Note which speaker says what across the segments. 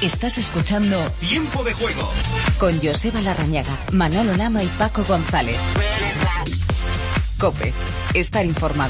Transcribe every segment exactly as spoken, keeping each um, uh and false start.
Speaker 1: Estás escuchando
Speaker 2: Tiempo de Juego
Speaker 1: con Joseba Larrañaga, Manolo Lama y Paco González. COPE. Estar informado.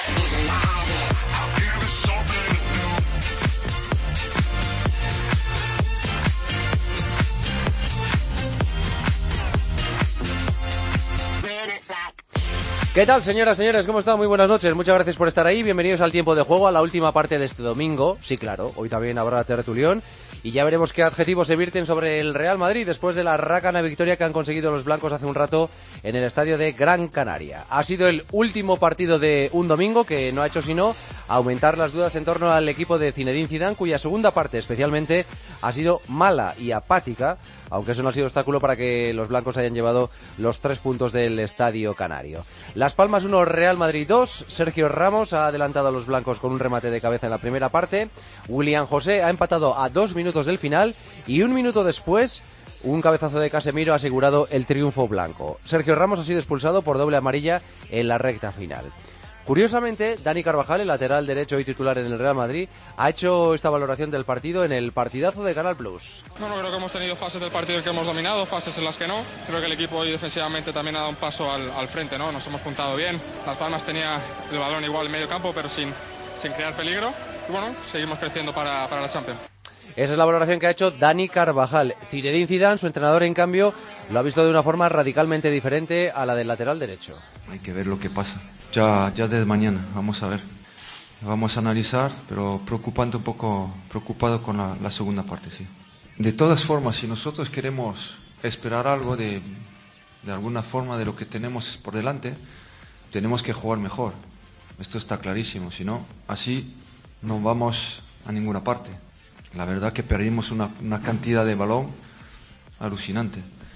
Speaker 3: ¿Qué tal, señoras y señores? ¿Cómo están? Muy buenas noches. Muchas gracias por estar ahí. Bienvenidos al Tiempo de Juego, a la última parte de este domingo. Sí, claro, hoy también habrá tertulión. Y ya veremos qué adjetivos se vierten sobre el Real Madrid después de la rácana victoria que han conseguido los blancos hace un rato en el estadio de Gran Canaria. Ha sido el último partido de un domingo que no ha hecho sino aumentar las dudas en torno al equipo de Zinedine Zidane, cuya segunda parte especialmente ha sido mala y apática, aunque eso no ha sido obstáculo para que los blancos hayan llevado los tres puntos del Estadio Canario. Las Palmas uno, Real Madrid dos. Sergio Ramos ha adelantado a los blancos con un remate de cabeza en la primera parte. William José ha empatado a dos minutos del final y un minuto después un cabezazo de Casemiro ha asegurado el triunfo blanco. Sergio Ramos ha sido expulsado por doble amarilla en la recta final. Curiosamente, Dani Carvajal, el lateral derecho y titular en el Real Madrid, ha hecho esta valoración del partido en el partidazo de Canal Plus.
Speaker 4: Bueno, creo que hemos tenido fases del partido en que hemos dominado, fases en las que no. Creo que el equipo hoy defensivamente también ha dado un paso al, al frente, ¿no? Nos hemos juntado bien. Las Palmas tenía el balón igual en medio campo, pero sin, sin crear peligro. Y bueno, seguimos creciendo para, para la Champions.
Speaker 3: Esa es la valoración que ha hecho Dani Carvajal. Zinedine Zidane, su entrenador, en cambio, lo ha visto de una forma radicalmente diferente a la del lateral derecho.
Speaker 5: Hay que ver lo que pasa. Ya, ya desde mañana, vamos a ver. Vamos a analizar, pero preocupante un poco, preocupado con la, la segunda parte, sí. De todas formas, si nosotros queremos esperar algo de, de alguna forma de lo que tenemos por delante, tenemos que jugar mejor. Esto está clarísimo, si no, así no vamos a ninguna parte. La verdad que perdimos una, una cantidad de balón alucinante.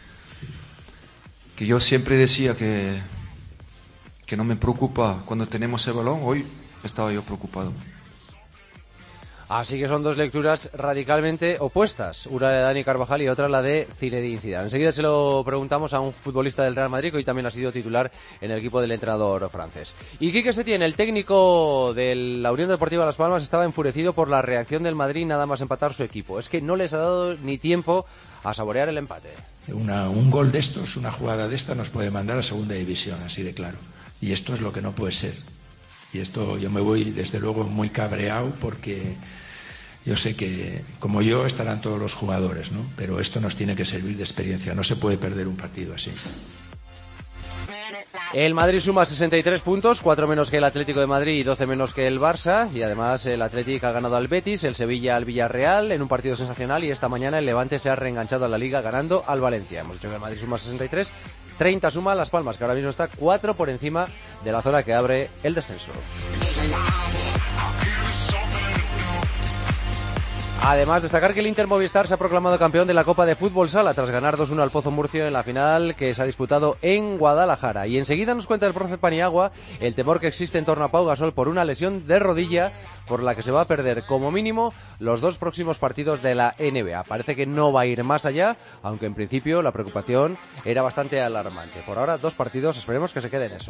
Speaker 5: Que yo siempre decía que, que no me preocupa cuando tenemos el balón, hoy estaba yo preocupado.
Speaker 3: Así que son dos lecturas radicalmente opuestas, una de Dani Carvajal y otra la de Zinedine Zidane. Enseguida se lo preguntamos a un futbolista del Real Madrid que hoy también ha sido titular en el equipo del entrenador francés. Y Quique Setién, el técnico de la Unión Deportiva Las Palmas, estaba enfurecido por la reacción del Madrid nada más empatar su equipo. Es que no les ha dado ni tiempo a saborear el empate.
Speaker 6: Una, un gol de estos, una jugada de esta nos puede mandar a segunda división, así de claro. Y esto es lo que no puede ser. Y esto yo me voy desde luego muy cabreado porque yo sé que como yo estarán todos los jugadores, ¿no? Pero esto nos tiene que servir de experiencia, no se puede perder un partido así.
Speaker 3: El Madrid suma sesenta y tres puntos, cuatro menos que el Atlético de Madrid y doce menos que el Barça, y además el Atlético ha ganado al Betis, el Sevilla al Villarreal en un partido sensacional, y esta mañana el Levante se ha reenganchado a la Liga ganando al Valencia. Hemos dicho que el Madrid suma sesenta y tres, treinta suma Las Palmas, que ahora mismo está cuatro por encima de la zona que abre el descenso. Además, destacar que el Inter Movistar se ha proclamado campeón de la Copa de Fútbol Sala tras ganar dos uno al Pozo Murcio en la final que se ha disputado en Guadalajara. Y enseguida nos cuenta el profe Paniagua el temor que existe en torno a Pau Gasol por una lesión de rodilla por la que se va a perder como mínimo los dos próximos partidos de la N B A. Parece que no va a ir más allá, aunque en principio la preocupación era bastante alarmante. Por ahora, dos partidos, esperemos que se quede en eso.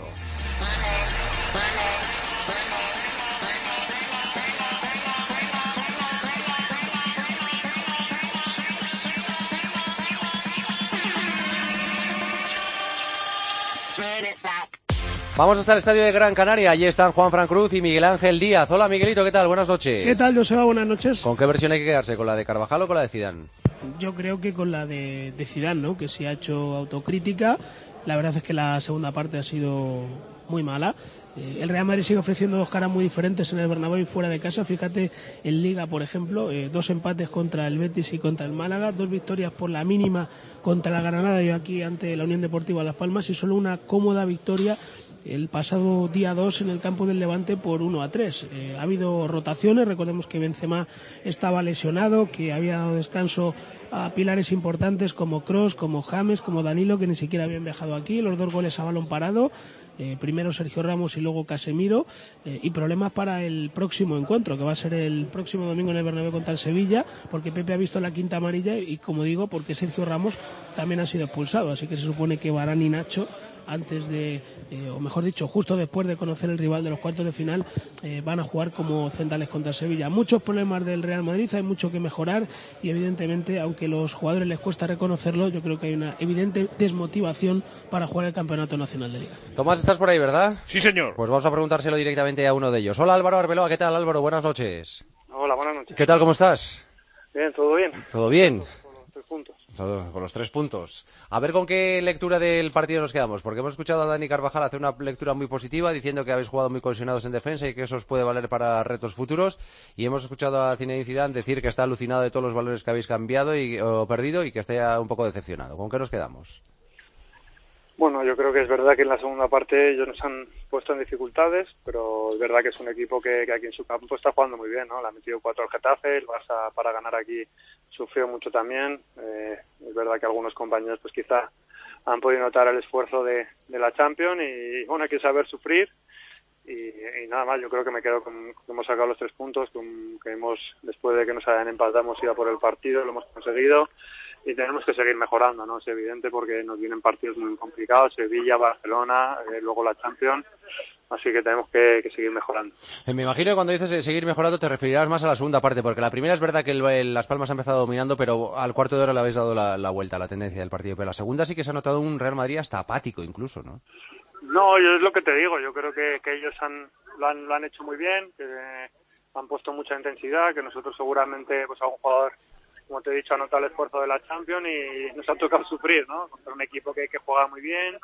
Speaker 3: Vamos hasta el estadio de Gran Canaria. Allí están Juanfran Cruz y Miguel Ángel Díaz. Hola, Miguelito, ¿qué tal? Buenas noches.
Speaker 7: ¿Qué tal, Joseba? Buenas noches.
Speaker 3: ¿Con qué versión hay que quedarse? ¿Con la de Carvajal o con la de Zidane?
Speaker 7: Yo creo que con la de, de Zidane, ¿no? Que sí ha hecho autocrítica. La verdad es que la segunda parte ha sido muy mala. Eh, el Real Madrid sigue ofreciendo dos caras muy diferentes en el Bernabéu y fuera de casa. Fíjate, en Liga, por ejemplo, eh, dos empates contra el Betis y contra el Málaga, dos victorias por la mínima contra la Granada y aquí ante la Unión Deportiva Las Palmas, y solo una cómoda victoria el pasado día dos en el campo del Levante por uno a tres. Eh, ha habido rotaciones, recordemos que Benzema estaba lesionado, que había dado descanso a pilares importantes como Kroos, como James, como Danilo, que ni siquiera habían viajado aquí, los dos goles a balón parado. Eh, primero Sergio Ramos y luego Casemiro, eh, y problemas para el próximo encuentro, que va a ser el próximo domingo en el Bernabéu contra el Sevilla, porque Pepe ha visto la quinta amarilla y, como digo, porque Sergio Ramos también ha sido expulsado, así que se supone que Varane y Nacho antes de, eh, o mejor dicho, justo después de conocer el rival de los cuartos de final, eh, van a jugar como centrales contra Sevilla. Muchos problemas del Real Madrid, hay mucho que mejorar y evidentemente, aunque a los jugadores les cuesta reconocerlo, yo creo que hay una evidente desmotivación para jugar el Campeonato Nacional de Liga.
Speaker 3: Tomás, estás por ahí, ¿verdad?
Speaker 2: Sí, señor.
Speaker 3: Pues vamos a preguntárselo directamente a uno de ellos. Hola, Álvaro Arbeloa, ¿qué tal, Álvaro? Buenas noches.
Speaker 8: Hola, buenas noches.
Speaker 3: ¿Qué tal, cómo estás?
Speaker 8: Bien, todo bien.
Speaker 3: ¿Todo bien?
Speaker 8: Con los tres puntos.
Speaker 3: Todo, con los tres puntos. A ver con qué lectura del partido nos quedamos, porque hemos escuchado a Dani Carvajal hacer una lectura muy positiva, diciendo que habéis jugado muy cohesionados en defensa y que eso os puede valer para retos futuros, y hemos escuchado a Zinedine Zidane decir que está alucinado de todos los valores que habéis cambiado y, o perdido y que está un poco decepcionado. ¿Con qué nos quedamos?
Speaker 8: Bueno, yo creo que es verdad que en la segunda parte ellos nos han puesto en dificultades, pero es verdad que es un equipo que, que aquí en su campo está jugando muy bien, ¿no? Le ha metido cuatro al Getafe, el Barça para ganar aquí sufrió mucho también. Eh, es verdad que algunos compañeros pues quizá han podido notar el esfuerzo de, de la Champions y bueno, hay que saber sufrir y, y nada más. Yo creo que me quedo con que hemos sacado los tres puntos, con, que hemos, después de que nos hayan empatado, hemos ido a por el partido, lo hemos conseguido. Y tenemos que seguir mejorando, ¿no? Es evidente porque nos vienen partidos muy complicados, Sevilla, Barcelona, eh, luego la Champions, así que tenemos que, que seguir mejorando.
Speaker 3: Eh, me imagino que cuando dices eh, seguir mejorando te referirás más a la segunda parte, porque la primera es verdad que el, el, Las Palmas ha empezado dominando, pero al cuarto de hora le habéis dado la, la vuelta a la tendencia del partido, pero la segunda sí que se ha notado un Real Madrid hasta apático incluso, ¿no?
Speaker 8: No, yo es lo que te digo, yo creo que, que ellos han lo, han lo han hecho muy bien, que eh, han puesto mucha intensidad, que nosotros seguramente, pues a un jugador, como te he dicho, ha notado el esfuerzo de la Champions y nos ha tocado sufrir, ¿no? Contra un equipo que, que juega muy bien,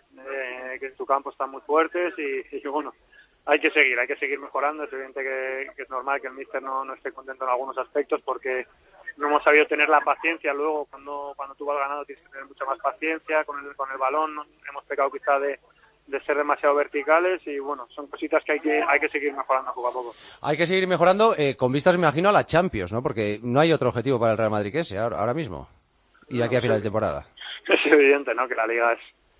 Speaker 8: eh, que en su campo están muy fuertes y, y bueno, hay que seguir, hay que seguir mejorando. Es evidente que, que es normal que el míster no, no esté contento en algunos aspectos porque no hemos sabido tener la paciencia. Luego, cuando cuando tú vas ganando, tienes que tener mucha más paciencia con el, con el balón. Hemos pecado quizá de de ser demasiado verticales y bueno, son cositas que hay que hay que seguir mejorando poco a poco.
Speaker 3: Hay que seguir mejorando eh, con vistas, me imagino, a la Champions, ¿no? Porque no hay otro objetivo para el Real Madrid que ese ahora, ahora mismo y de aquí a final de temporada.
Speaker 8: Es evidente, ¿no? Que la liga es,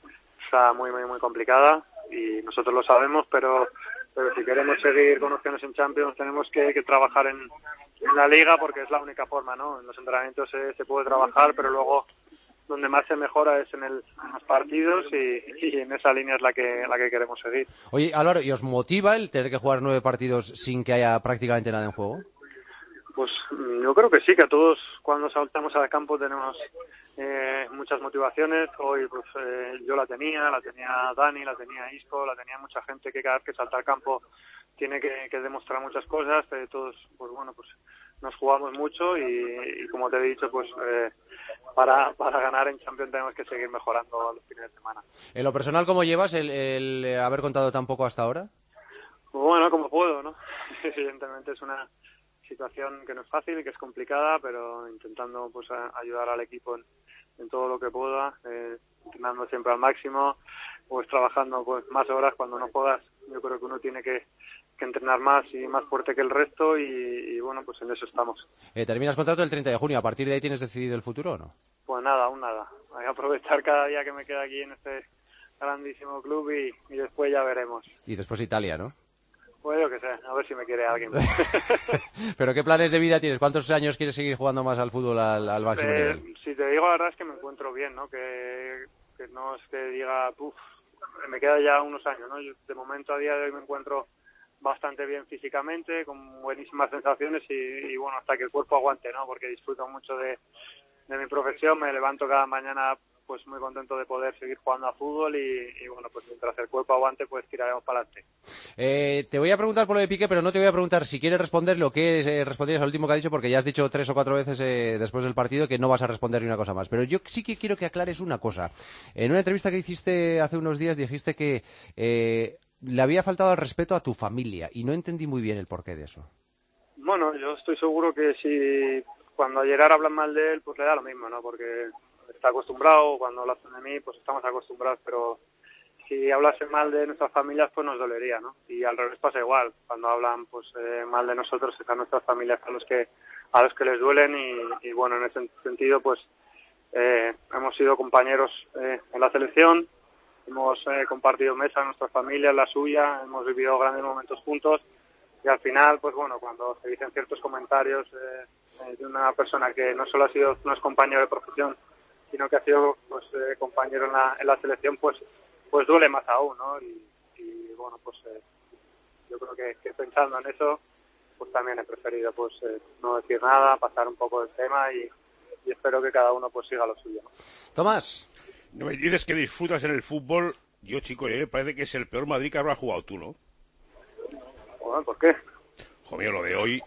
Speaker 8: está muy muy muy complicada y nosotros lo sabemos, pero pero si queremos seguir con opciones en Champions tenemos que, que trabajar en, en la liga porque es la única forma, ¿no? En los entrenamientos se, se puede trabajar, pero luego donde más se mejora es en, el, en los partidos y, y en esa línea es la que la que queremos seguir.
Speaker 3: Oye, Álvaro, ¿y os motiva el tener que jugar nueve partidos sin que haya prácticamente nada en juego?
Speaker 8: Pues yo creo que sí, que a todos cuando saltamos al campo tenemos eh, muchas motivaciones. Hoy pues eh, yo la tenía, la tenía Dani, la tenía Isco, la tenía mucha gente que cada vez que salta al campo tiene que, que demostrar muchas cosas. Eh, todos, pues bueno, pues nos jugamos mucho y, y como te he dicho, pues eh, para, para ganar en Champions tenemos que seguir mejorando los fines de semana.
Speaker 3: En lo personal, ¿cómo llevas el, el haber contado tan poco hasta ahora?
Speaker 8: Bueno, como puedo, ¿no? Evidentemente es una situación que no es fácil y que es complicada, pero intentando pues a, ayudar al equipo en, en todo lo que pueda, eh, entrenando siempre al máximo, pues trabajando pues más horas cuando no puedas. Yo creo que uno tiene que, que entrenar más y más fuerte que el resto y, y bueno, pues en eso estamos.
Speaker 3: Eh, terminas contrato el treinta de junio, ¿a partir de ahí tienes decidido el futuro o no?
Speaker 8: Pues nada, aún nada. Hay que aprovechar cada día que me queda aquí en este grandísimo club y, y después ya veremos.
Speaker 3: Y después Italia, ¿no?
Speaker 8: Pues yo que sé, a ver si me quiere alguien.
Speaker 3: ¿Pero qué planes de vida tienes? ¿Cuántos años quieres seguir jugando más al fútbol al, al máximo
Speaker 8: eh,
Speaker 3: nivel?
Speaker 8: Si te digo la verdad es que me encuentro bien, ¿no? Que, que no es que diga, uff, me queda ya unos años, ¿no? Yo, de momento, a día de hoy me encuentro bastante bien físicamente, con buenísimas sensaciones y, y bueno, hasta que el cuerpo aguante, ¿no? Porque disfruto mucho de, de mi profesión, me levanto cada mañana pues muy contento de poder seguir jugando a fútbol y, y bueno, pues mientras el cuerpo aguante, pues tiraremos para adelante.
Speaker 3: Eh, te voy a preguntar por lo de Piqué, pero no te voy a preguntar si quieres responder lo que eh, respondías al último que ha dicho, porque ya has dicho tres o cuatro veces eh, después del partido que no vas a responder ni una cosa más. Pero yo sí que quiero que aclares una cosa. En una entrevista que hiciste hace unos días dijiste que eh, le había faltado el respeto a tu familia y no entendí muy bien el porqué de eso.
Speaker 8: Bueno, yo estoy seguro que si cuando a Gerard hablan mal de él, pues le da lo mismo, ¿no? Porque está acostumbrado, cuando hablas de mí, pues estamos acostumbrados, pero si hablasen mal de nuestras familias, pues nos dolería, ¿no? Y al revés pasa igual, cuando hablan pues eh, mal de nosotros, están nuestras familias a los que a los que les duelen y, y bueno, en ese sentido, pues eh, hemos sido compañeros eh, en la selección, hemos eh, compartido mesa, nuestras familias, la suya, hemos vivido grandes momentos juntos y al final, pues bueno, cuando se dicen ciertos comentarios eh, de una persona que no solo ha sido no es compañero de profesión, sino que ha sido pues eh, compañero en la, en la selección, pues pues duele más aún, ¿no? Y, y bueno, pues eh, yo creo que, que pensando en eso, pues también he preferido pues eh, no decir nada, pasar un poco del tema y, y espero que cada uno pues siga lo suyo, ¿no?
Speaker 3: Tomás.
Speaker 2: No me dices que disfrutas en el fútbol. Yo, chico, me parece que es el peor Madrid que habrás jugado tú, ¿no?
Speaker 8: Bueno, ¿por qué?
Speaker 2: Joder, lo de hoy...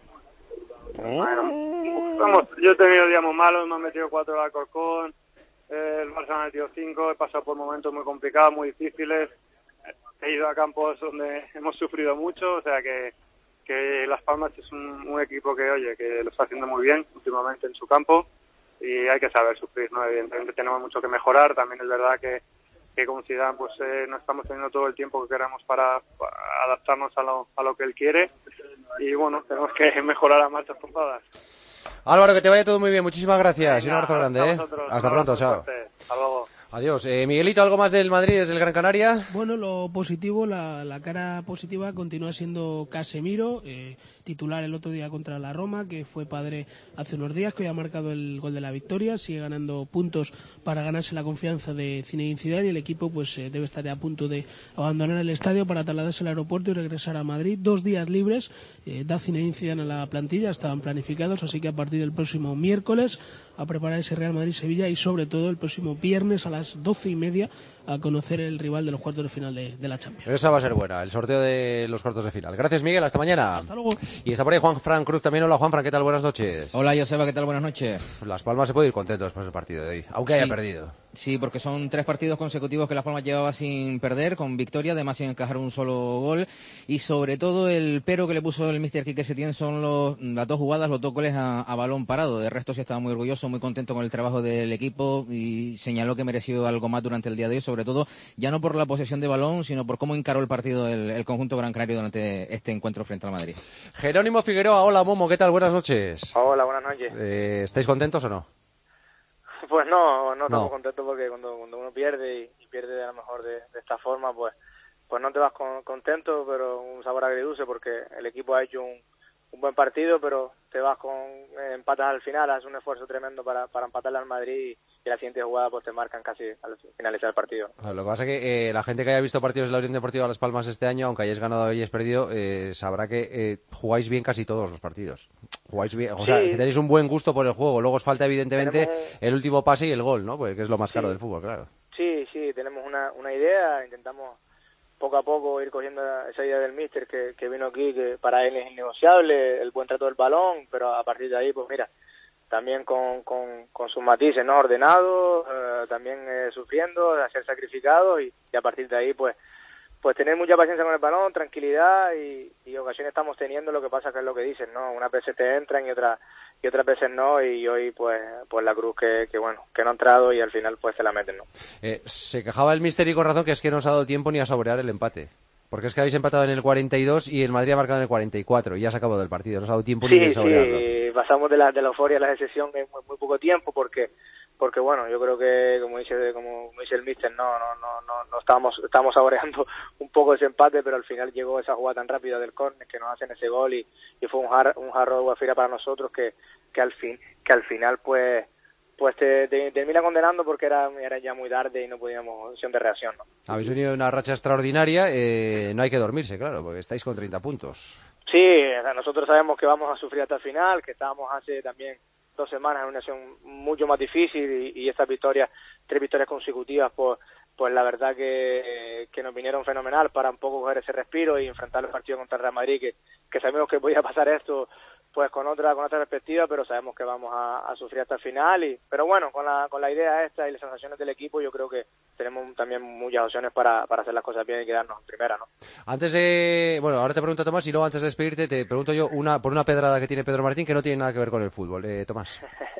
Speaker 8: Bueno, vamos, yo he tenido días muy malos, me han metido cuatro al Alcorcón, eh, el Barça me ha metido cinco, he pasado por momentos muy complicados, muy difíciles, he ido a campos donde hemos sufrido mucho, o sea que, que Las Palmas es un, un equipo que, oye, que lo está haciendo muy bien últimamente en su campo y hay que saber sufrir, ¿no? Evidentemente tenemos mucho que mejorar, también es verdad que, que como Zidane pues eh, no estamos teniendo todo el tiempo que queremos para, para adaptarnos a lo, a lo que él quiere y bueno, tenemos que mejorar a marchas forzadas.
Speaker 3: Álvaro, que te vaya todo muy bien, muchísimas gracias.
Speaker 8: Venga,
Speaker 3: y un abrazo grande, ¿eh? Hasta pronto, chao.
Speaker 8: Hasta luego.
Speaker 3: Adiós. Eh, Miguelito, ¿algo más del Madrid desde el Gran Canaria?
Speaker 7: Bueno, lo positivo, la, la cara positiva continúa siendo Casemiro, eh, titular el otro día contra la Roma, que fue padre hace unos días, que hoy ha marcado el gol de la victoria, sigue ganando puntos para ganarse la confianza de Zinedine Zidane y el equipo pues eh, debe estar a punto de abandonar el estadio para trasladarse al aeropuerto y regresar a Madrid. Dos días libres, eh, da Zinedine Zidane a la plantilla, estaban planificados, así que a partir del próximo miércoles a preparar ese Real Madrid-Sevilla y sobre todo el próximo viernes a las doce y media a conocer el rival de los cuartos de final de, de la Champions.
Speaker 3: Esa va a ser buena, el sorteo de los cuartos de final. Gracias, Miguel, hasta mañana.
Speaker 7: Hasta luego.
Speaker 3: Y está por ahí Juan Fran Cruz también. Hola, Juan Fran, ¿qué tal? Buenas noches.
Speaker 9: Hola, Joseba, ¿qué tal? Buenas noches.
Speaker 3: Las Palmas se puede ir contento después del partido de hoy, aunque
Speaker 9: sí,
Speaker 3: haya perdido.
Speaker 9: Sí, porque son tres partidos consecutivos que Las Palmas llevaba sin perder, con victoria, además sin encajar un solo gol. Y sobre todo el pero que le puso el míster Quique Setién son los, las dos jugadas, los dos goles a, a balón parado. De resto sí estaba muy orgulloso, muy contento con el trabajo del equipo y señaló que mereció algo más durante el día de hoy, sobre todo ya no por la posesión de balón, sino por cómo encaró el partido el, el conjunto gran canario durante este encuentro frente al Madrid.
Speaker 3: Jerónimo Figueroa, hola Momo, ¿qué tal? Buenas noches.
Speaker 10: Hola, buenas noches.
Speaker 3: Eh, ¿Estáis contentos o no?
Speaker 10: Pues no, no estamos
Speaker 3: no.
Speaker 10: contentos porque cuando, cuando uno pierde y, y pierde a lo mejor de, de esta forma, pues pues no te vas con, contento, pero un sabor agridulce porque el equipo ha hecho un, un buen partido, pero te vas con eh, empatas al final, haces un esfuerzo tremendo para, para empatarle al Madrid y la siguiente jugada pues te marcan casi al finalizar el partido.
Speaker 3: Lo que pasa es que eh, la gente que haya visto partidos de la Unión Deportiva Las Palmas este año, aunque hayáis ganado o hayáis perdido, eh, sabrá que eh, jugáis bien casi todos los partidos. Jugáis bien, o
Speaker 10: sí.
Speaker 3: sea, que tenéis un buen gusto por el juego. Luego os falta evidentemente
Speaker 10: Tenemos...
Speaker 3: el último pase y el gol, ¿no? Pues que es lo más caro
Speaker 10: sí.
Speaker 3: del fútbol, claro.
Speaker 10: Sí, sí, tenemos una, una idea, intentamos poco a poco ir cogiendo esa idea del míster que, que vino aquí, que para él es innegociable, el buen trato del balón, pero a partir de ahí, pues mira, también con, con, con sus matices, ¿no? Ordenado, eh, también eh, sufriendo, hacer sacrificados y, y a partir de ahí, pues pues tener mucha paciencia con el balón, tranquilidad y, y ocasiones estamos teniendo, lo que pasa que es lo que dicen, ¿no? Unas veces te entran y otras y otras veces no, y hoy pues pues la cruz que, que bueno, que no ha entrado y al final pues se la meten, ¿no?
Speaker 3: Eh, se quejaba el míster y con razón que es que no os ha dado tiempo ni a saborear el empate. Porque es que habéis empatado en el cuarenta y dos y el Madrid ha marcado en el cuarenta y cuatro y ya se ha acabado el partido, no os ha dado tiempo
Speaker 10: sí,
Speaker 3: ni de saborearlo.
Speaker 10: Sí, pasamos de la, de la euforia a la decepción en muy, muy poco tiempo porque porque bueno, yo creo que como dice como dice el míster, no no no no no estábamos estábamos saboreando un poco ese empate, pero al final llegó esa jugada tan rápida del córner que nos hacen ese gol y, y fue un jar, un jarro de Guafira para nosotros que que al fin que al final pues pues te, te termina condenando porque era era ya muy tarde y no podíamos opción de reacción, ¿no?
Speaker 3: Habéis venido de una racha extraordinaria, eh, no hay que dormirse, claro, porque estáis con treinta puntos.
Speaker 10: Sí, nosotros sabemos que vamos a sufrir hasta el final, que estábamos hace también dos semanas en una situación mucho más difícil y, y estas victorias, tres victorias consecutivas, pues pues la verdad que, que nos vinieron fenomenal para un poco coger ese respiro y enfrentar el partido contra el Real Madrid, que, que sabemos que podía pasar esto pues con otra con otra perspectiva, pero sabemos que vamos a, a sufrir hasta el final y pero bueno, con la con la idea esta y las sensaciones del equipo yo creo que tenemos también muchas opciones para, para hacer las cosas bien y quedarnos en primera, ¿no?
Speaker 3: Antes de, bueno, ahora te pregunto Tomás y luego antes de despedirte te pregunto yo una por una pedrada que tiene Pedro Martín que no tiene nada que ver con el fútbol, eh, Tomás.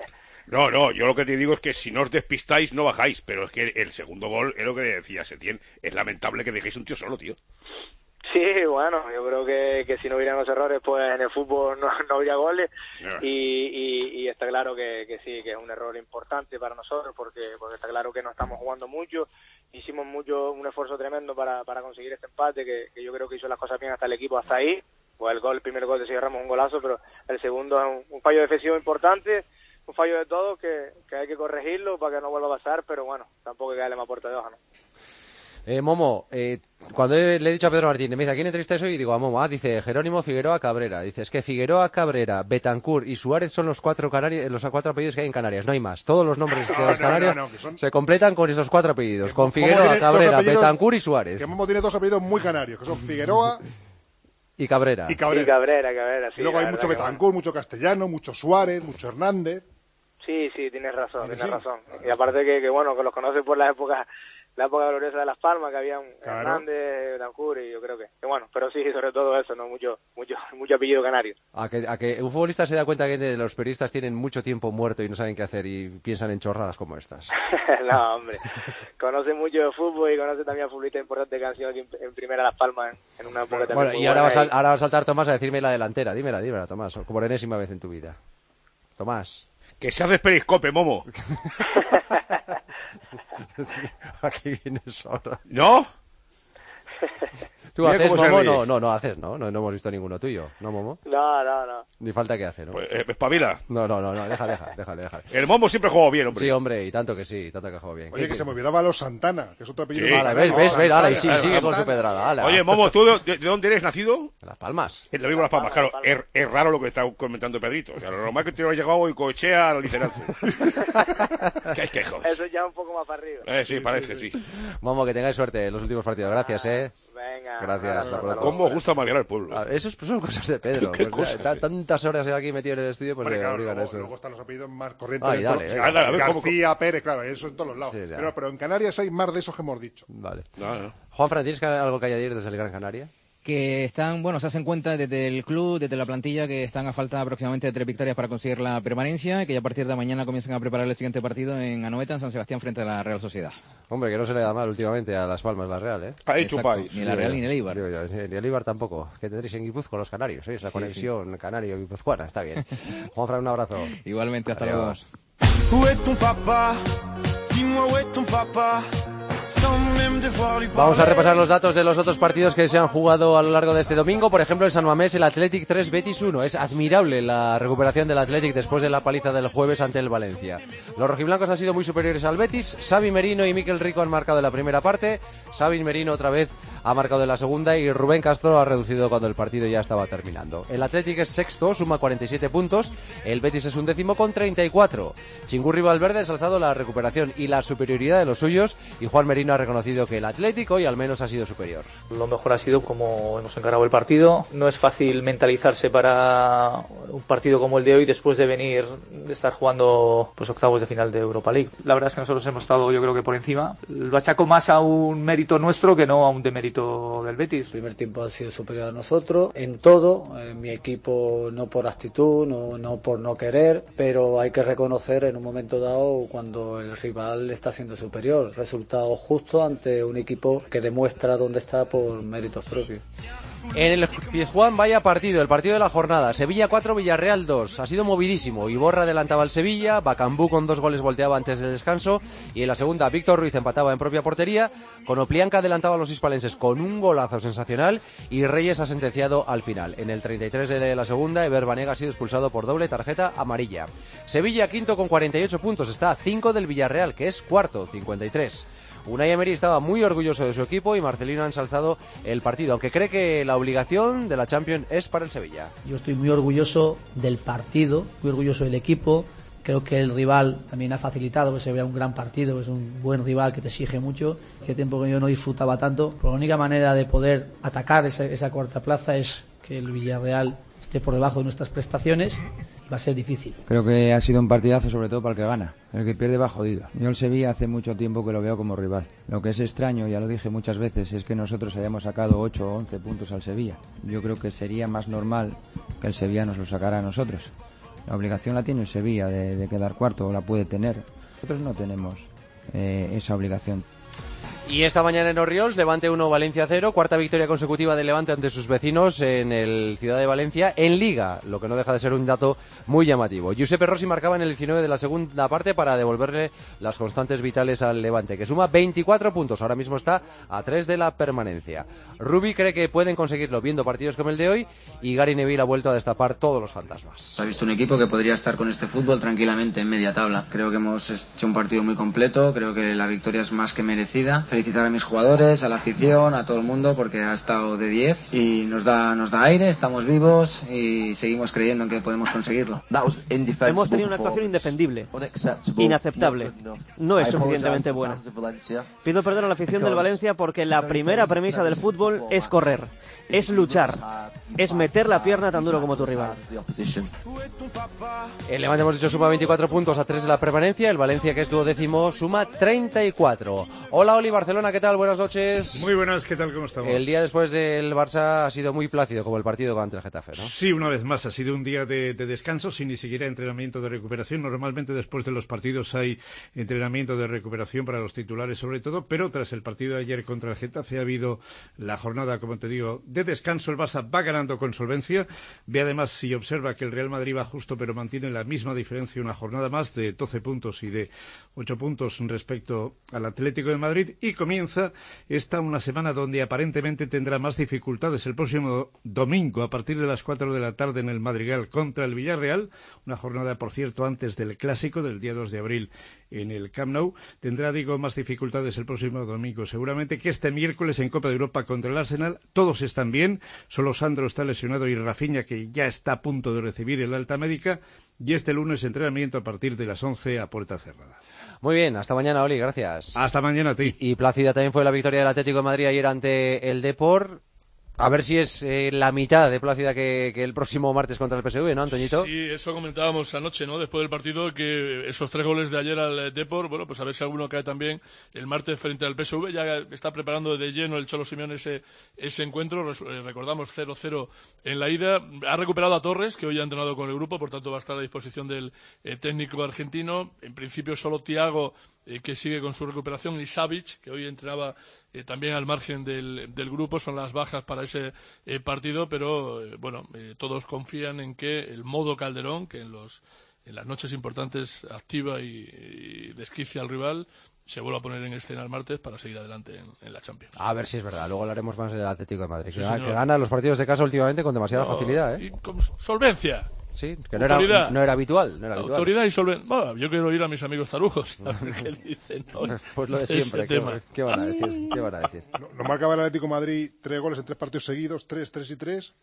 Speaker 2: No, no, yo lo que te digo es que si no os despistáis no bajáis, pero es que el segundo gol es lo que decía Setién, es lamentable que dejéis un tío solo, tío.
Speaker 10: Sí, bueno, yo creo que, que si no hubieran los errores, pues en el fútbol no, no habría goles y, y, y está claro que, que sí, que es un error importante para nosotros porque, porque está claro que no estamos jugando mucho, hicimos mucho un esfuerzo tremendo para, para conseguir este empate que, que yo creo que hizo las cosas bien hasta el equipo hasta ahí, pues el gol, el primer gol de Sergio Ramos es un golazo, pero el segundo es un, un fallo defensivo importante, un fallo de todo que, que hay que corregirlo para que no vuelva a pasar, pero bueno, tampoco hay que darle más puerta de hoja, ¿no?
Speaker 3: Eh, Momo, eh, cuando le he dicho a Pedro Martínez, me dice, ¿a quién entrevistáis hoy? Y digo, a Momo. Ah, dice, Jerónimo, Figueroa, Cabrera. Dice, es que Figueroa, Cabrera, Betancur y Suárez son los cuatro canarios, los cuatro apellidos que hay en Canarias. No hay más. Todos los nombres de las
Speaker 11: no,
Speaker 3: Canarias
Speaker 11: no, no, son...
Speaker 3: se completan con esos cuatro apellidos. Con Figueroa, Cabrera, Betancur y Suárez.
Speaker 11: Que Momo tiene dos apellidos muy canarios, que son Figueroa...
Speaker 3: Y Cabrera.
Speaker 11: Y Cabrera,
Speaker 10: y Cabrera, Cabrera sí.
Speaker 11: Y luego hay mucho Betancur, mucho Castellano, mucho Suárez, mucho Hernández...
Speaker 10: Sí, sí, tienes razón, tienes
Speaker 11: sí?
Speaker 10: razón. Y aparte que, que, bueno, que los conoces por la época... La época gloriosa de Las Palmas, que había un
Speaker 11: claro.
Speaker 10: Hernández, Betancur, y yo creo que, que bueno, pero sí, sobre todo eso, ¿no? Mucho, mucho, mucho apellido canario.
Speaker 3: A que, a que un futbolista se da cuenta que los periodistas tienen mucho tiempo muerto y no saben qué hacer y piensan en chorradas como estas.
Speaker 10: No, hombre, conoce mucho de fútbol y conoce también a futbolistas importantes que han sido aquí en, en primera Las Palmas en, en una época también
Speaker 3: bueno,
Speaker 10: muy
Speaker 3: y ahora va, a,
Speaker 10: y...
Speaker 3: ahora va a saltar Tomás a decirme la delantera. Dímela, dímela, Tomás, como la enésima vez en tu vida. Tomás.
Speaker 2: Que se hace periscope, Momo.
Speaker 3: Aquí vienes ahora.
Speaker 2: ¿No?
Speaker 3: ¿Tú haces, Momo? No, no, no haces, ¿no? ¿no? No hemos visto ninguno tuyo, ¿no, Momo?
Speaker 10: No, no, no.
Speaker 3: Ni falta que hace, ¿no?
Speaker 2: Pues, eh, espabila.
Speaker 3: No, no, no, no, deja, deja, déjale, déjale.
Speaker 2: El Momo siempre juega bien, hombre.
Speaker 3: Sí, hombre, y tanto que sí, tanto que juega bien.
Speaker 11: Oye, que
Speaker 3: ¿Qué?
Speaker 11: se me olvidaba los Santana, que es otro apellido.
Speaker 3: Sí. Vale, ves, ves, ves, ala, y sí, sigue con su pedrada, ala.
Speaker 2: Oye, Momo, ¿tú de, de dónde eres nacido?
Speaker 3: En Las Palmas.
Speaker 2: En lo mismo Las Palmas, claro, es, es raro lo que está comentando Pedrito. O sea, lo normal es que te haya llegado y cochea al liderazgo. ¿Qué hay que joder?
Speaker 10: Eso ya un poco más para arriba.
Speaker 2: Eh, sí, sí, parece, sí. sí.
Speaker 3: Momo, que tengáis suerte en los últimos partidos. Gracias, eh.
Speaker 10: Venga.
Speaker 3: Gracias, hasta pronto.
Speaker 2: ¿Cómo gusta malgrar el pueblo?
Speaker 3: Ah, eso son cosas de Pedro.
Speaker 2: ¿Qué
Speaker 3: pues,
Speaker 2: cosas,
Speaker 3: ya, tantas horas aquí metido en el estudio, pues
Speaker 11: Hombre,
Speaker 3: le
Speaker 11: claro,
Speaker 3: obligan
Speaker 11: luego,
Speaker 3: eso.
Speaker 11: luego están los apellidos más corrientes.
Speaker 3: Ay, dale,
Speaker 11: todos,
Speaker 3: venga.
Speaker 11: Gar-
Speaker 2: Dale,
Speaker 11: García,
Speaker 2: ¿cómo?
Speaker 11: Pérez, claro, eso en todos los lados.
Speaker 3: Sí,
Speaker 11: pero, pero en Canarias hay más de esos que hemos dicho.
Speaker 3: Vale.
Speaker 2: No, no.
Speaker 3: Juanfran, ¿tienes algo que añadir desde el Gran Canaria?
Speaker 9: Que están, bueno, se hacen cuenta desde el club, desde la plantilla, que están a falta aproximadamente de tres victorias para conseguir la permanencia y que ya a partir de mañana comienzan a preparar el siguiente partido en Anoeta, en San Sebastián, frente a la Real Sociedad.
Speaker 3: Hombre, que no se le da mal últimamente a Las Palmas, la Real, ¿eh?
Speaker 2: Ahí
Speaker 9: Exacto,
Speaker 2: chupáis.
Speaker 9: ni la Real ni el Eibar.
Speaker 3: Digo yo, ni el Eibar tampoco. Que tendréis en Guipúzcoa los canarios, ¿eh? Esa
Speaker 9: Sí,
Speaker 3: conexión sí. canario-guipuzcoana, está bien. Juanfran, un abrazo.
Speaker 9: Igualmente, hasta
Speaker 3: Adiós.
Speaker 9: luego.
Speaker 3: Vamos a repasar los datos de los otros partidos que se han jugado a lo largo de este domingo. Por ejemplo, en San Mamés, el Athletic tres, Betis uno. Es admirable la recuperación del Athletic después de la paliza del jueves ante el Valencia. Los rojiblancos han sido muy superiores al Betis. Xavi Merino y Mikel Rico han marcado en la primera parte. Xavi Merino otra vez ha marcado en la segunda y Rubén Castro ha reducido cuando el partido ya estaba terminando. El Athletic es sexto, suma cuarenta y siete puntos. El Betis es un décimo con treinta y cuatro. Chingurri Valverde ha ensalzado la recuperación y la superioridad de los suyos y Juan Merino ha reconocido que el Athletic hoy al menos ha sido superior.
Speaker 12: Lo mejor ha sido como hemos encarado el partido. No es fácil mentalizarse para un partido como el de hoy después de venir, de estar jugando pues octavos de final de Europa League. La verdad es que nosotros hemos estado, yo creo que por encima. Lo achaco más a un mérito nuestro que no a un demérito del Betis.
Speaker 13: El primer tiempo ha sido superior a nosotros en todo, en mi equipo no por actitud, no, no por no querer, pero hay que reconocer en un momento dado cuando el rival está siendo superior. Resultado justo ante un equipo que demuestra dónde está por méritos propios.
Speaker 3: En el Pizjuán, vaya partido, el partido de la jornada. Sevilla cuatro, Villarreal dos. Ha sido movidísimo. Iborra adelantaba al Sevilla, Bacambú con dos goles volteaba antes del descanso y en la segunda Víctor Ruiz empataba en propia portería. Konoplianka adelantaba a los hispalenses con un golazo sensacional y Reyes ha sentenciado al final. En el treinta y tres de la segunda, Eber Banega ha sido expulsado por doble tarjeta amarilla. Sevilla quinto con cuarenta y ocho puntos, está a cinco del Villarreal, que es cuarto, cincuenta y tres. Unai Emery estaba muy orgulloso de su equipo y Marcelino ha ensalzado el partido, aunque cree que la obligación de la Champions es para el Sevilla.
Speaker 14: Yo estoy muy orgulloso del partido, muy orgulloso del equipo. Creo que el rival también ha facilitado que se vea un gran partido, es un buen rival que te exige mucho. Hace tiempo que yo no disfrutaba tanto, pero la única manera de poder atacar esa, esa cuarta plaza es que el Villarreal esté por debajo de nuestras prestaciones. Va a ser difícil.
Speaker 15: Creo que ha sido un partidazo sobre todo para el que gana. El que pierde va jodido. Yo el Sevilla hace mucho tiempo que lo veo como rival. Lo que es extraño, ya lo dije muchas veces, es que nosotros hayamos sacado ocho o once puntos al Sevilla. Yo creo que sería más normal que el Sevilla nos lo sacara a nosotros. La obligación la tiene el Sevilla de, de quedar cuarto, o la puede tener. Nosotros no tenemos eh, esa obligación.
Speaker 3: Y esta mañana en Orriols, Levante uno, Valencia cero, cuarta victoria consecutiva de Levante ante sus vecinos en el Ciudad de Valencia en Liga, lo que no deja de ser un dato muy llamativo. Giuseppe Rossi marcaba en el diecinueve de la segunda parte para devolverle las constantes vitales al Levante, que suma veinticuatro puntos, ahora mismo está a tres de la permanencia. Rubi cree que pueden conseguirlo viendo partidos como el de hoy y Gary Neville ha vuelto a destapar todos los fantasmas.
Speaker 16: Ha visto un equipo que podría estar con este fútbol tranquilamente en media tabla. Creo que hemos hecho un partido muy completo, creo que la victoria es más que merecida. felicitar a mis jugadores, a la afición, a todo el mundo, porque ha estado de diez y nos da, nos da aire, estamos vivos y seguimos creyendo en que podemos conseguirlo.
Speaker 17: Hemos tenido una actuación indefendible, inaceptable, no es suficientemente buena. Pido perdón a la afición del Valencia porque la primera premisa del fútbol es correr, es luchar, es meter la pierna tan duro como tu rival.
Speaker 3: El Levante, hemos dicho, suma veinticuatro puntos a tres de la permanencia. El Valencia, que es duodécimo, suma treinta y cuatro. Hola, Oli, Barcelona, ¿qué tal? Buenas noches.
Speaker 18: Muy buenas, ¿qué tal? ¿Cómo estamos?
Speaker 3: El día después del Barça ha sido muy plácido, como el partido ante el Getafe, ¿no?
Speaker 18: Sí, una vez más, ha sido un día de, de descanso, sin ni siquiera entrenamiento de recuperación. Normalmente después de los partidos hay entrenamiento de recuperación para los titulares sobre todo, pero tras el partido de ayer contra el Getafe ha habido la jornada, como te digo, de descanso. El Barça va ganando con solvencia. Ve además, si observa que el Real Madrid va justo, pero mantiene la misma diferencia una jornada más de doce puntos y de ocho puntos respecto al Atlético de Madrid, y comienza esta una semana donde aparentemente tendrá más dificultades el próximo domingo a partir de las cuatro de la tarde en el Madrigal contra el Villarreal, una jornada, por cierto, antes del Clásico del día dos de abril en el Camp Nou. Tendrá, digo, más dificultades el próximo domingo, seguramente, que este miércoles en Copa de Europa contra el Arsenal. Todos están bien, solo Sandro está lesionado y Rafinha, que ya está a punto de recibir el alta médica, y este lunes entrenamiento a partir de las once a puerta cerrada.
Speaker 3: Muy bien, hasta mañana, Oli, gracias.
Speaker 18: Hasta mañana a ti.
Speaker 3: Y, y plácida también fue la victoria del Atlético de Madrid ayer ante el Depor. A ver si es eh, la mitad de plácida que, que el próximo martes contra el P S V, ¿no, Antoñito?
Speaker 19: Sí, eso comentábamos anoche, ¿no? Después del partido, que esos tres goles de ayer al Depor, bueno, pues a ver si alguno cae también el martes frente al P S V. Ya está preparando de lleno el Cholo Simeone ese, ese encuentro. Recordamos cero cero en la ida. Ha recuperado a Torres, que hoy ha entrenado con el grupo, por tanto va a estar a disposición del eh, técnico argentino. En principio solo Thiago, eh, que sigue con su recuperación, y Savic, que hoy entrenaba eh, también al margen del, del grupo. Son las bajas para ese eh, partido, pero eh, bueno, eh, todos confían en que el modo Calderón, que en los en las noches importantes activa y, y desquicia al rival, se vuelva a poner en escena el martes para seguir adelante en, en la Champions.
Speaker 3: A ver si es verdad, luego hablaremos más del Atlético de Madrid,
Speaker 19: Sí,
Speaker 3: que,
Speaker 19: señor.
Speaker 3: que gana los partidos de casa últimamente con demasiada
Speaker 19: No,
Speaker 3: facilidad, ¿eh?
Speaker 19: Y con solvencia.
Speaker 3: Sí, que no era, no era habitual. No era habitual.
Speaker 19: Autoridad y solvencia. Bueno, yo quiero oír a mis amigos tarujos, a ver qué dicen, ¿no?
Speaker 3: Pues lo de
Speaker 19: Ese
Speaker 3: siempre, ¿qué,
Speaker 19: tema.
Speaker 3: ¿qué van a decir? ¿Qué van a decir?
Speaker 11: No, no marcaba el Atlético de Madrid tres goles en tres partidos seguidos, tres, tres y tres,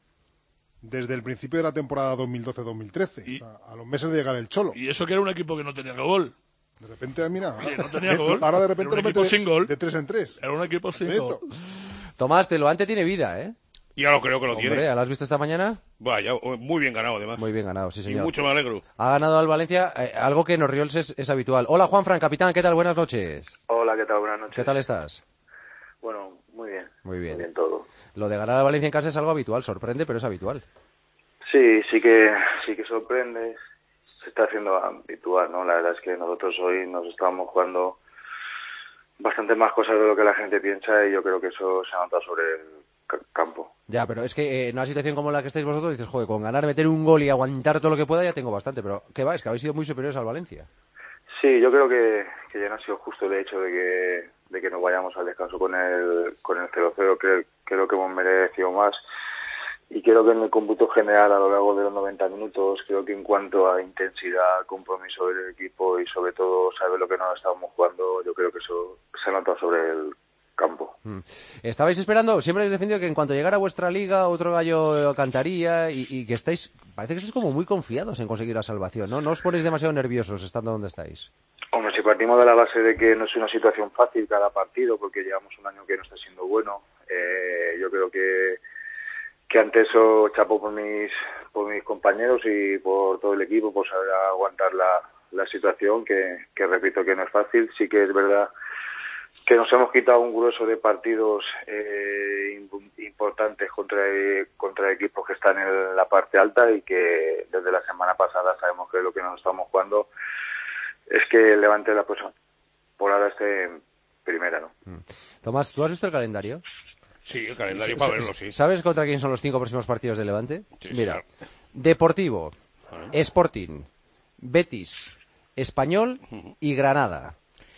Speaker 11: desde el principio de la temporada dos mil doce dos mil trece, o sea, a los meses de llegar el Cholo.
Speaker 19: Y eso que era un equipo que no tenía gol.
Speaker 11: De repente, mira,
Speaker 19: Oye, no tenía gol.
Speaker 11: ahora de repente
Speaker 19: Era un
Speaker 11: lo
Speaker 19: equipo
Speaker 11: mete
Speaker 19: sin gol.
Speaker 11: de tres en tres.
Speaker 19: Era un equipo sin
Speaker 11: Neto.
Speaker 19: gol.
Speaker 3: Tomás, te lo antes tiene vida, ¿eh?
Speaker 2: Ya lo creo que lo
Speaker 3: Hombre,
Speaker 2: tiene.
Speaker 3: ¿lo has visto esta mañana?
Speaker 2: Vaya, muy bien ganado, además.
Speaker 3: Muy bien ganado, sí,
Speaker 2: Y
Speaker 3: señor.
Speaker 2: mucho me alegro.
Speaker 3: Ha ganado al Valencia, eh, algo que en Oriols es, es habitual. Hola, Juanfran, capitán, ¿qué tal? Buenas noches.
Speaker 20: Hola, ¿qué tal? Buenas noches.
Speaker 3: ¿Qué tal estás?
Speaker 20: Bueno, muy bien.
Speaker 3: Muy bien.
Speaker 20: Muy bien todo.
Speaker 3: Lo de ganar al Valencia en casa es algo habitual, sorprende, pero es habitual.
Speaker 20: Sí, sí que sí que sorprende. Se está haciendo habitual, ¿no? La verdad es que nosotros hoy nos estábamos jugando bastante más cosas de lo que la gente piensa, y yo creo que eso se ha notado sobre el ca- campo.
Speaker 3: Ya, pero es que eh, en una situación como la que estáis vosotros dices, joder, con ganar, meter un gol y aguantar todo lo que pueda ya tengo bastante, pero ¿qué va? Es que habéis sido muy superiores al Valencia.
Speaker 20: Sí, yo creo que, que ya no ha sido justo el hecho de que de que nos vayamos al descanso con el con el cero cero. Creo, creo que hemos merecido más, y creo que en el cómputo general a lo largo de los noventa minutos, creo que en cuanto a intensidad, compromiso del equipo y sobre todo saber lo que nos estábamos jugando, yo creo que eso se ha notado sobre el campo.
Speaker 3: Mm. Estabais esperando, siempre habéis defendido que en cuanto llegara a vuestra liga, otro gallo cantaría, y, y que estáis, parece que estáis como muy confiados en conseguir la salvación, ¿no? No os ponéis demasiado nerviosos estando donde estáis.
Speaker 20: Hombre, si partimos de la base de que no es una situación fácil cada partido, porque llevamos un año que no está siendo bueno, eh, yo creo que que ante eso chapo por mis por mis compañeros y por todo el equipo por saber aguantar la, la situación, que, que repito que no es fácil. Sí que es verdad que nos hemos quitado un grueso de partidos eh, importantes contra, contra equipos que están en la parte alta, y que desde la semana pasada sabemos que lo que nos estamos jugando es que el Levante la próxima por ahora esté en primera, ¿no?
Speaker 3: Tomás, ¿tú has visto el calendario?
Speaker 2: Sí, el calendario para verlo, sí.
Speaker 3: ¿Sabes contra quién son los cinco próximos partidos de Levante?
Speaker 2: Sí,
Speaker 3: Mira,
Speaker 2: sí, claro.
Speaker 3: Deportivo,
Speaker 2: Bueno.
Speaker 3: Sporting, Betis, Español y Granada.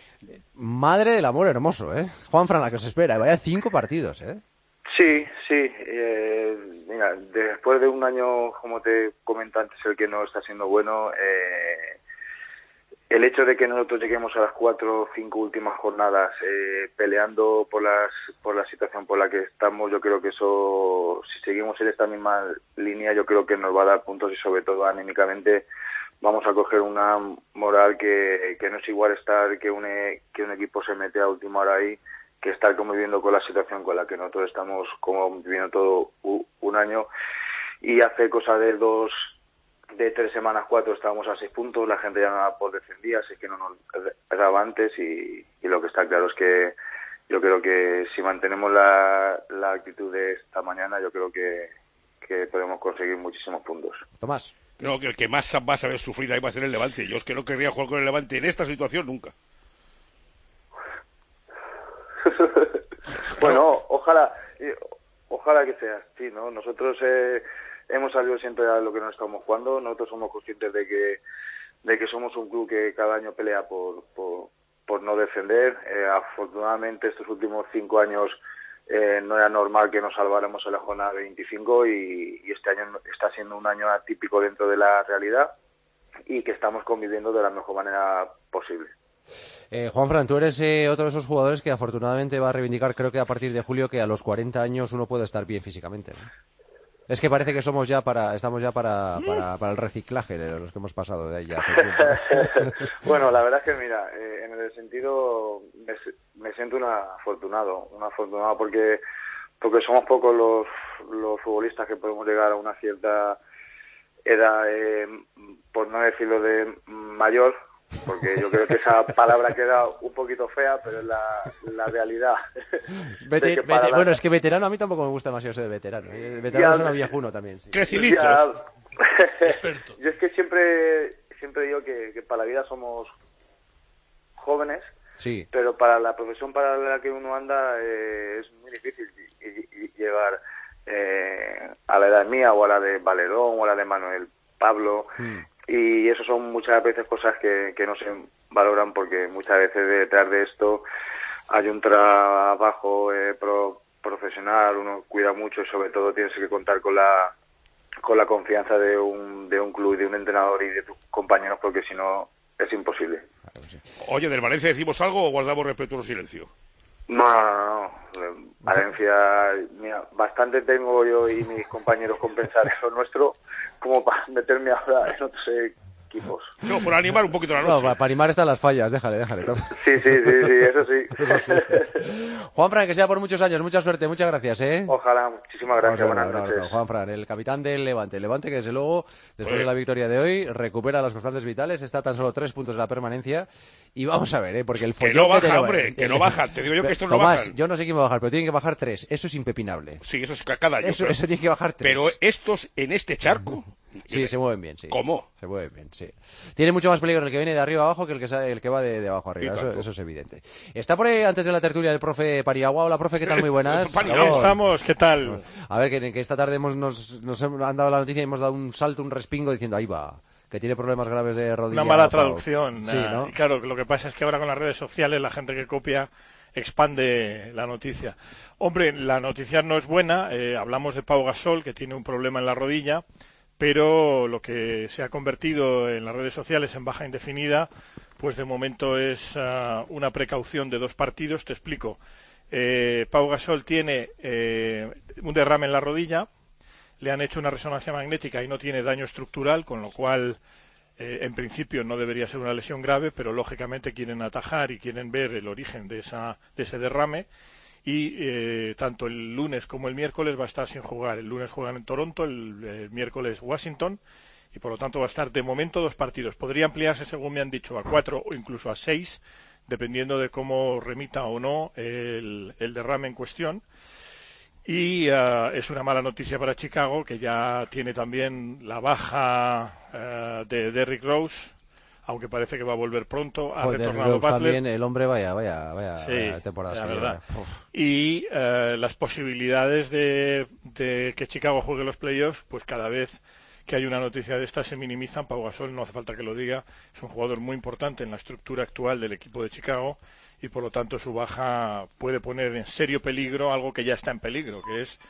Speaker 3: Madre del amor hermoso, ¿eh? Juanfran, la que os espera. Vaya cinco partidos, ¿eh?
Speaker 20: Sí, sí. Eh, mira, después de un año, como te comenté antes, el que no está siendo bueno, eh, el hecho de que nosotros lleguemos a las cuatro o cinco últimas jornadas eh, peleando por las por la situación por la que estamos, yo creo que eso, si seguimos en esta misma línea, yo creo que nos va a dar puntos y sobre todo anímicamente vamos a coger una moral que, que no es igual estar que un, que un equipo se mete a última hora ahí que estar conviviendo con la situación con la que nosotros estamos conviviendo todo un año. Y hace cosa de dos, de tres semanas, cuatro, estábamos a seis puntos, la gente ya no daba por defendía, así que no nos daba antes y, y lo que está claro es que yo creo que si mantenemos la, la actitud de esta mañana, yo creo que, que podemos conseguir muchísimos puntos.
Speaker 3: Tomás.
Speaker 2: Creo que el que más va a saber sufrir ahí va a ser el Levante. Yo es que no querría jugar con el Levante en esta situación nunca.
Speaker 20: Bueno, ojalá ojalá que sea así, ¿no? Nosotros eh, hemos salido siempre a lo que nos estamos jugando. Nosotros somos conscientes de que de que somos un club que cada año pelea por por, por no defender. Eh, afortunadamente estos últimos cinco años eh, no era normal que nos salváramos en la jornada veinticinco y, y este año está siendo un año atípico dentro de la realidad y que estamos conviviendo de la mejor manera posible.
Speaker 3: Eh, Juanfran, tú eres eh, otro de esos jugadores que afortunadamente va a reivindicar, creo que a partir de julio, que a los cuarenta años uno puede estar bien físicamente, ¿no? Es que parece que somos ya para, estamos ya para, para, para el reciclaje de los que hemos pasado de ahí ya hace tiempo.
Speaker 20: Bueno, la verdad es que mira, eh, en el sentido me, me siento un afortunado, un afortunado porque porque somos pocos los los futbolistas que podemos llegar a una cierta edad, eh, por no decirlo de mayor, porque yo creo que esa palabra queda un poquito fea, pero es la, la realidad.
Speaker 3: Vete, vete,
Speaker 20: la...
Speaker 3: Bueno, es que veterano a mí tampoco me gusta demasiado eso de veterano. El veterano suena viejuno también. Sí.
Speaker 2: Crecilitos.
Speaker 20: Experto. Yo es que siempre siempre digo que, que para la vida somos jóvenes,
Speaker 3: sí,
Speaker 20: pero para la profesión para la que uno anda eh, es muy difícil y, y, y llegar eh, a la edad mía o a la de Valerón o a la de Manuel Pablo. Mm. Y eso son muchas veces cosas que, que no se valoran porque muchas veces detrás de esto hay un trabajo eh, pro, profesional, uno cuida mucho y sobre todo tienes que contar con la con la confianza de un de un club y de un entrenador y de tus compañeros porque si no es imposible.
Speaker 2: Oye, ¿del Valencia decimos algo o guardamos respetuoso silencio?
Speaker 20: No, no, no. Valencia, mira, bastante tengo yo y mis compañeros con pensar en lo nuestro como para meterme ahora en otros equipos.
Speaker 2: No, por animar un poquito la noche.
Speaker 3: No, para animar están las fallas, déjale, déjale.
Speaker 20: Sí, sí, sí, sí, eso sí.
Speaker 3: Eso sí. Juanfran, que sea por muchos años, mucha suerte, muchas gracias, ¿eh?
Speaker 20: Ojalá, muchísimas gracias, buenas noches.
Speaker 3: Juanfran, el capitán del Levante. El Levante que desde luego, después de la victoria de hoy, recupera las constantes vitales, está a tan solo tres puntos de la permanencia. Y vamos a ver, ¿eh? Porque el follón
Speaker 2: que no baja,
Speaker 3: que
Speaker 2: hombre, eh, que no baja. Te digo yo que esto no
Speaker 3: Tomás,
Speaker 2: baja.
Speaker 3: Yo no sé quién va a bajar, pero tienen que bajar tres. Eso es impepinable.
Speaker 2: Sí, eso es cada año.
Speaker 3: Eso, eso tiene que bajar tres.
Speaker 2: Pero estos en este charco.
Speaker 3: Sí, se mueven bien, sí.
Speaker 2: ¿Cómo?
Speaker 3: Se mueven bien, sí. Tiene mucho más peligro el que viene de arriba abajo que el que, el que va de, de abajo arriba, eso, eso es evidente. Está por ahí, antes de la tertulia, el profe Paniagua. Hola, profe, ¿qué tal? Muy buenas.
Speaker 21: Aquí estamos, ¿qué tal?
Speaker 3: A ver, que, que esta tarde hemos, nos, nos han dado la noticia y hemos dado un salto, un respingo diciendo, ahí va, que tiene problemas graves de rodilla.
Speaker 21: Una mala traducción.
Speaker 3: Sí, ¿no?
Speaker 21: Y claro, lo que pasa es que ahora con las redes sociales la gente que copia expande la noticia. Hombre, la noticia no es buena. Eh, hablamos de Pau Gasol, que tiene un problema en la rodilla, pero lo que se ha convertido en las redes sociales en baja indefinida, pues de momento es uh, una precaución de dos partidos. Te explico. Eh, Pau Gasol tiene eh, un derrame en la rodilla, le han hecho una resonancia magnética y no tiene daño estructural, con lo cual eh, en principio no debería ser una lesión grave, pero lógicamente quieren atajar y quieren ver el origen de, esa, de ese derrame. Y eh, tanto el lunes como el miércoles va a estar sin jugar. El lunes juegan en Toronto, el, el miércoles Washington, y por lo tanto va a estar de momento dos partidos. Podría ampliarse, según me han dicho, a cuatro o incluso a seis, dependiendo de cómo remita o no el, el derrame en cuestión. Y uh, es una mala noticia para Chicago, que ya tiene también la baja uh, de Derrick Rose, aunque parece que va a volver pronto. Ha
Speaker 3: Joder,
Speaker 21: retornado Butler.
Speaker 3: También el hombre vaya, vaya, vaya,
Speaker 21: sí,
Speaker 3: vaya temporada.
Speaker 21: La verdad. Y uh, las posibilidades de, de que Chicago juegue los playoffs, pues cada vez que hay una noticia de esta se minimizan. Pau Gasol, no hace falta que lo diga, es un jugador muy importante en la estructura actual del equipo de Chicago y por lo tanto su baja puede poner en serio peligro algo que ya está en peligro, que es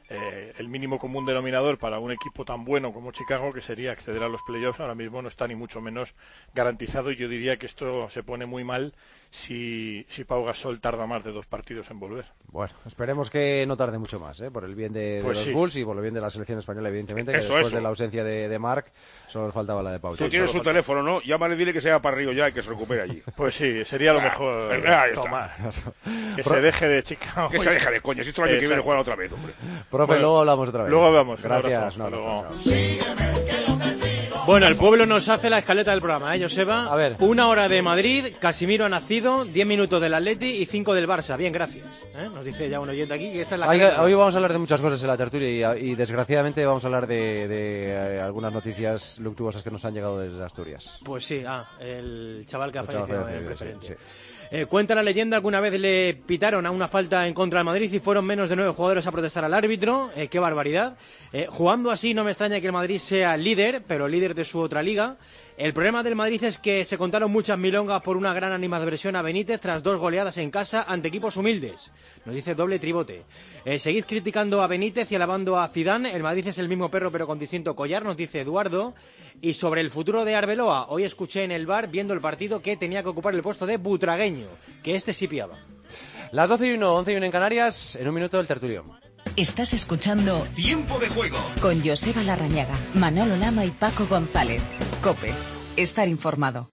Speaker 21: eh, el mínimo común denominador para un equipo tan bueno como Chicago, que sería acceder a los playoffs, ahora mismo no está ni mucho menos garantizado, y yo diría que esto se pone muy mal si, si Pau Gasol tarda más de dos partidos en volver.
Speaker 3: Bueno, esperemos que no tarde mucho más, ¿eh? Por el bien de, de
Speaker 21: pues
Speaker 3: los
Speaker 21: sí.
Speaker 3: Bulls y por el bien de la selección española, evidentemente, que
Speaker 2: Eso,
Speaker 3: después
Speaker 2: eso.
Speaker 3: de la ausencia de, de Marc solo nos faltaba la de Pau.
Speaker 2: Tú tienes su
Speaker 21: falta.
Speaker 2: teléfono, ¿no? Llámale y dile que se vaya para Río ya y que se recupere allí.
Speaker 21: Pues sí, sería lo
Speaker 2: Ah,
Speaker 21: mejor.
Speaker 2: ahí está.
Speaker 21: Tomás. Que se deje de Chicago.
Speaker 2: Que se deje de coña, si esto el año que viene juegan otra vez, hombre.
Speaker 3: Profe,
Speaker 21: Bueno,
Speaker 3: luego hablamos otra vez.
Speaker 21: Luego hablamos.
Speaker 3: Gracias.
Speaker 21: Un abrazo,
Speaker 3: No,
Speaker 21: hasta luego.
Speaker 1: Bueno, el pueblo nos hace la escaleta del programa, ¿eh, Joseba?
Speaker 3: A ver.
Speaker 1: Una hora de Madrid, Casimiro ha nacido, diez minutos del Atleti y cinco del Barça. Bien, gracias. ¿Eh? Nos dice ya un oyente aquí que esta es la
Speaker 3: Hoy,
Speaker 1: escaleta.
Speaker 3: hoy vamos a hablar de muchas cosas en la tertulia y, y desgraciadamente vamos a hablar de, de eh, algunas noticias luctuosas que nos han llegado desde Asturias.
Speaker 1: Pues sí, ah, el chaval que ha
Speaker 3: El chaval
Speaker 1: fallecido
Speaker 3: que ha
Speaker 1: en
Speaker 3: fallecido,
Speaker 1: preferente.
Speaker 3: sí, sí.
Speaker 1: Eh, cuenta la leyenda que una vez le pitaron a una falta en contra del Madrid y fueron menos de nueve jugadores a protestar al árbitro. Eh, ¡Qué barbaridad! Eh, jugando así no me extraña que el Madrid sea líder, pero líder de su otra liga. El problema del Madrid es que se contaron muchas milongas por una gran animadversión a Benítez tras dos goleadas en casa ante equipos humildes. Nos dice Doble Tribote. Eh, seguid criticando a Benítez y alabando a Zidane. El Madrid es el mismo perro pero con distinto collar, nos dice Eduardo. Y sobre el futuro de Arbeloa, hoy escuché en el bar viendo el partido que tenía que ocupar el puesto de Butragueño, que este sí piaba.
Speaker 3: Las doce y uno, once y uno en Canarias, en un minuto el tertulión.
Speaker 22: Estás escuchando
Speaker 23: Tiempo de Juego
Speaker 22: con Joseba Larrañaga, Manolo Lama y Paco González. COPE. Estar informado.